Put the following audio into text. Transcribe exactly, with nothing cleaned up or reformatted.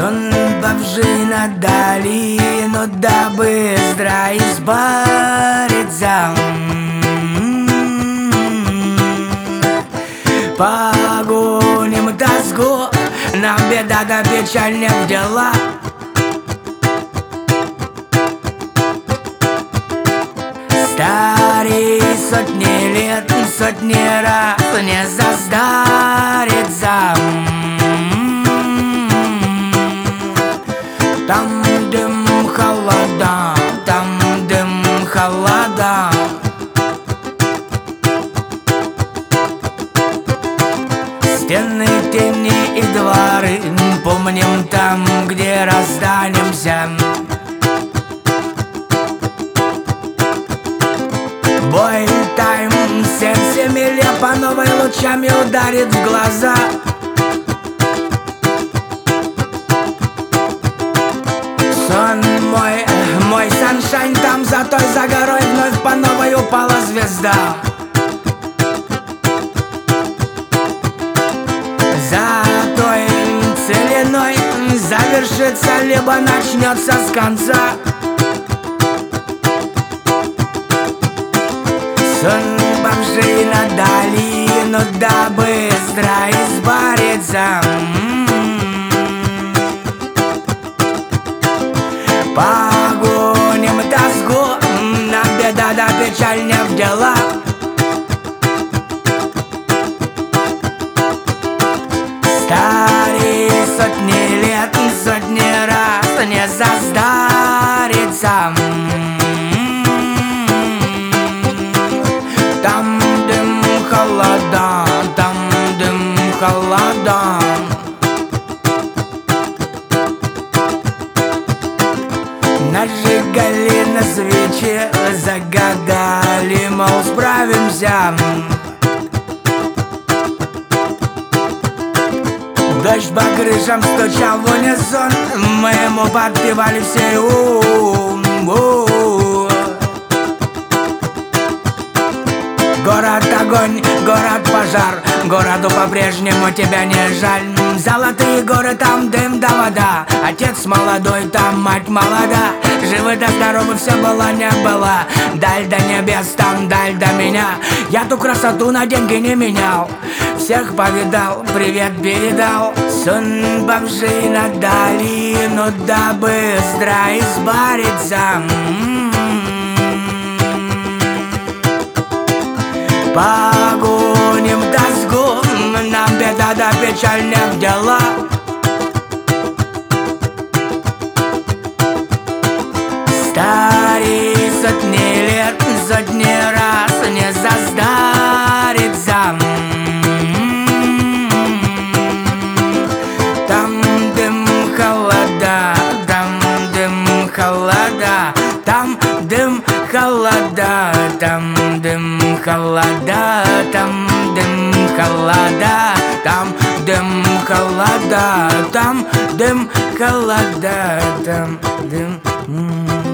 Сон бомжей на долину, да быстро избавиться. Погоним тоску, нам беда да печаль не в дела. Старей сотни лет, сотни раз не состарится. Там дым холода, там дым холода. Стены, тени и дворы помним там, где расстанемся. Бой тайм, сердце миле по новой лучами ударит в глаза. Сон мой, мой саншайн, там за той, за горой вновь по новой упала звезда. За той целиной завершится, либо начнется с конца. Сон бомжей на долину, да быстро испарится. Погоним тоску, нам беда да печаль не в дела. Старей сотни лет, сотни раз не состарится. Там дым холода, там дым холода. Нажигали на свечи, загадали, мол, справимся. Дождь по крышам стучал в унисон, мы ему подпевали все у-у-у. Город огонь, город пожар, городу по-прежнему тебя не жаль. Золотые горы, там дым да вода, отец молодой, там мать молода. Живы да здоровы, все было не было. Даль до небес, там даль до меня. Я ту красоту на деньги не менял, всех повидал, привет передал. Сон бомжей на долину, да быстро испарится. Погоним тоску, нам беда да печаль не в дела. Старей сотни лет, сотни раз не состарится. Там дым холода, там дым холода, там дым холода, там дым холода, там дым холода, там дым холода, там дым холода, там дым.